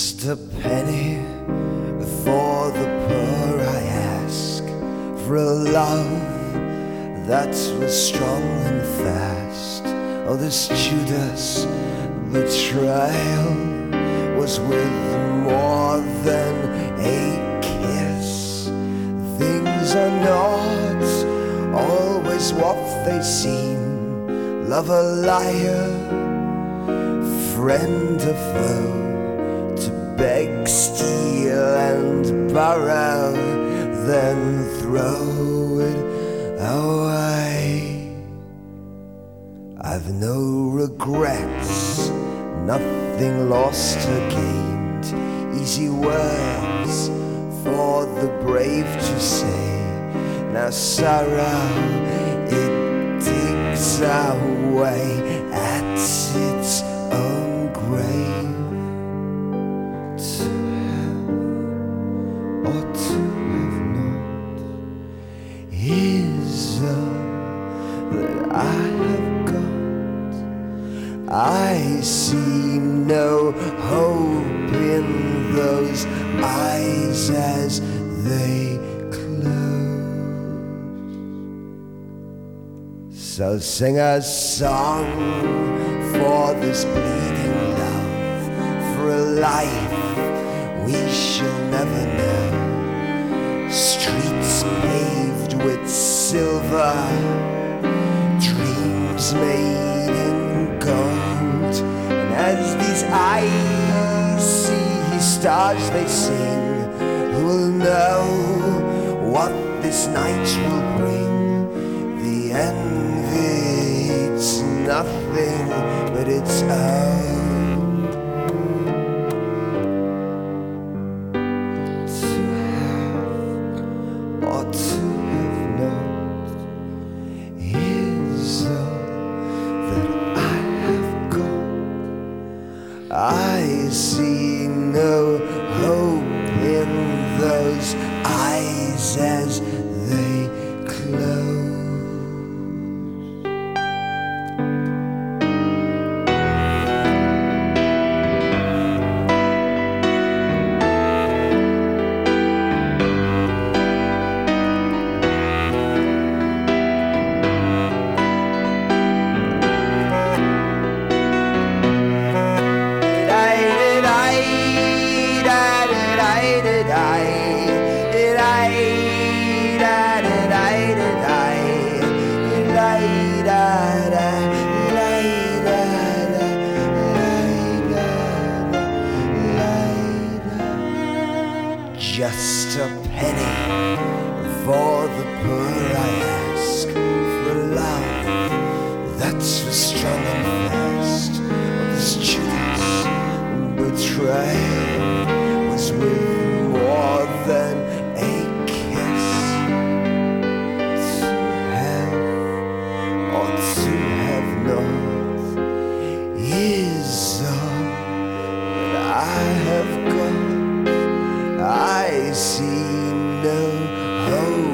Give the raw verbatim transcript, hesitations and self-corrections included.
Just a penny for the poor I ask, for a love that was strong and fast. Oh, this Judas betrayal was with more than a kiss. Things are not always what they seem. Love a liar, friend a foe, to beg, steal and borrow, then throw it away. I've no regrets, nothing lost or gained. Easy words for the brave to say. Now sorrow, it digs away at its own grave. To have or to have not is all that I have got. I see no hope in those eyes as they close. So sing a song for this bleeding love, for a life we shall never know. Streets paved with silver, dreams made in gold. And as these eyes see stars they sing, who will know what this night will bring? The envy, it's nothing but its own. I see no hope in those eyes as they close. Just a penny for the poor I ask, for a love that's for strong and fast. Oh, this Judas betrayal was with more than a kiss. To have or to have not is all that I have got. I see no hope